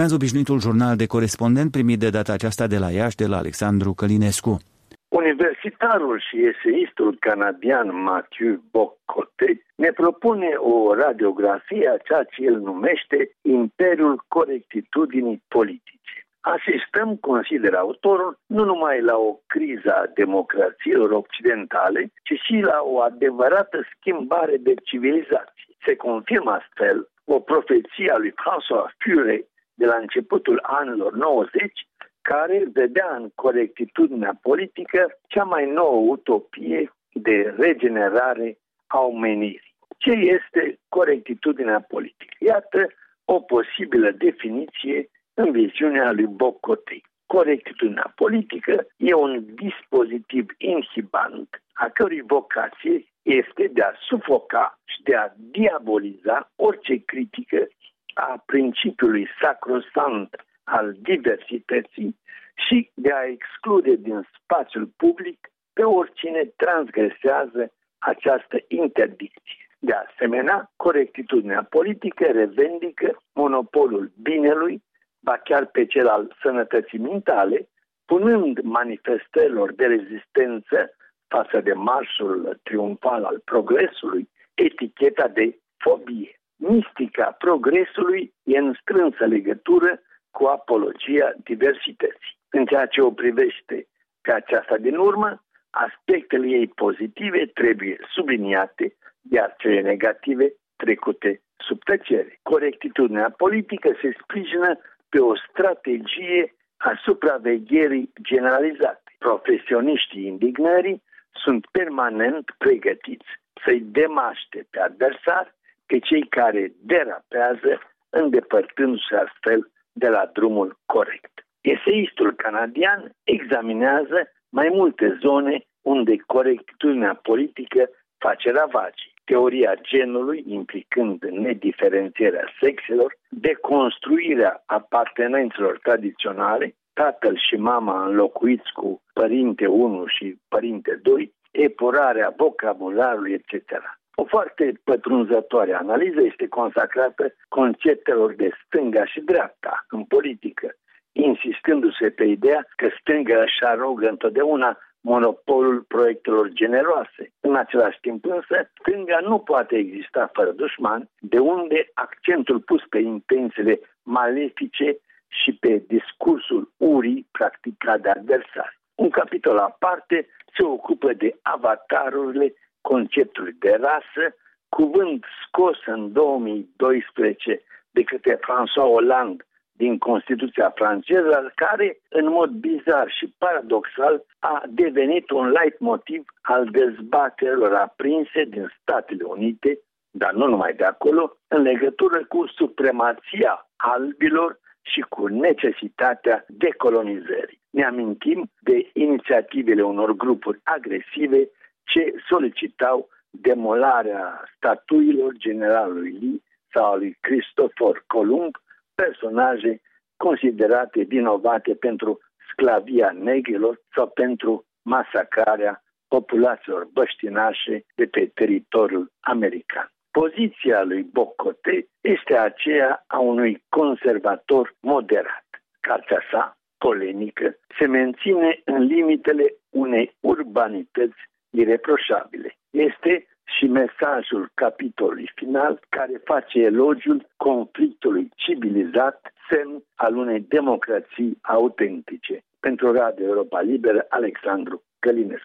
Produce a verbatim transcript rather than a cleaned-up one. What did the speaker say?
Urmează obișnuitul jurnal de corespondent primit de data aceasta de la Iași, de la Alexandru Călinescu. Universitarul și eseistul canadian Mathieu Bock-Côté ne propune o radiografie a ceea ce el numește Imperiul Corectitudinii Politice. Asistăm, consideră autorul, nu numai la o criză a democrațiilor occidentale, ci și la o adevărată schimbare de civilizație. Se confirmă astfel o profeție a lui François Furet de la începutul anilor nouăzeci, care vedea în corectitudinea politică cea mai nouă utopie de regenerare a omenirii. Ce este corectitudinea politică? Iată o posibilă definiție în viziunea lui Bock-Côté. Corectitudinea politică e un dispozitiv inhibant a cărui vocație este de a sufoca și de a diaboliza orice critică a principiului sacrosant al diversității și de a exclude din spațiul public pe oricine transgresează această interdicție. De asemenea, corectitudinea politică revendică monopolul binelui, ba chiar pe cel al sănătății mentale, punând manifestărilor de rezistență față de marșul triumfal al progresului eticheta de fobie. Mistica progresului e în strânsă legătură cu apologia diversității. În ceea ce o privește pe aceasta din urmă, aspectele ei pozitive trebuie subliniate, iar cele negative trecute sub tăcere. Corectitudinea politică se sprijină pe o strategie a supravegherii generalizate. Profesioniștii indignării sunt permanent pregătiți să-i demaște pe adversari, pe cei care derapează, îndepărtându-se astfel de la drumul corect. Eseistul canadian examinează mai multe zone unde corectitudinea politică face ravagii. Teoria genului, implicând nediferențierea sexelor, deconstruirea apartenențelor tradiționale, tatăl și mama înlocuiți cu părinte unu și părinte doi, epurarea vocabularului, et cetera. O foarte pătrunzătoare analiză este consacrată conceptelor de stânga și dreapta în politică, insistându-se pe ideea că stânga își arogă întotdeauna monopolul proiectelor generoase. În același timp însă, stânga nu poate exista fără dușman, de unde accentul pus pe intențiile malefice și pe discursul urii practicat de adversari. Un capitol aparte se ocupă de avatarurile conceptului de rasă, cuvânt scos în două mii doisprezece de către François Hollande din Constituția franceză, care, în mod bizar și paradoxal, a devenit un leitmotiv al dezbaterilor aprinse din Statele Unite, dar nu numai de acolo, în legătură cu supremația albilor și cu necesitatea decolonizării. Ne amintim de inițiativele unor grupuri agresive ce solicitau demolarea statuilor generalului Lee sau a lui Christopher Columb, personaje considerate vinovate pentru sclavia negrilor sau pentru masacrarea populațiilor băștinașe de pe teritoriul american. Poziția lui Bock-Côté este aceea a unui conservator moderat. Cartea sa, polemică, se menține în limitele unei urbanități ireproșabile. Este și mesajul capitolului final care face elogiul conflictului civilizat, semn al unei democrații autentice. Pentru Radio Europa Liberă, Alexandru Călinescu.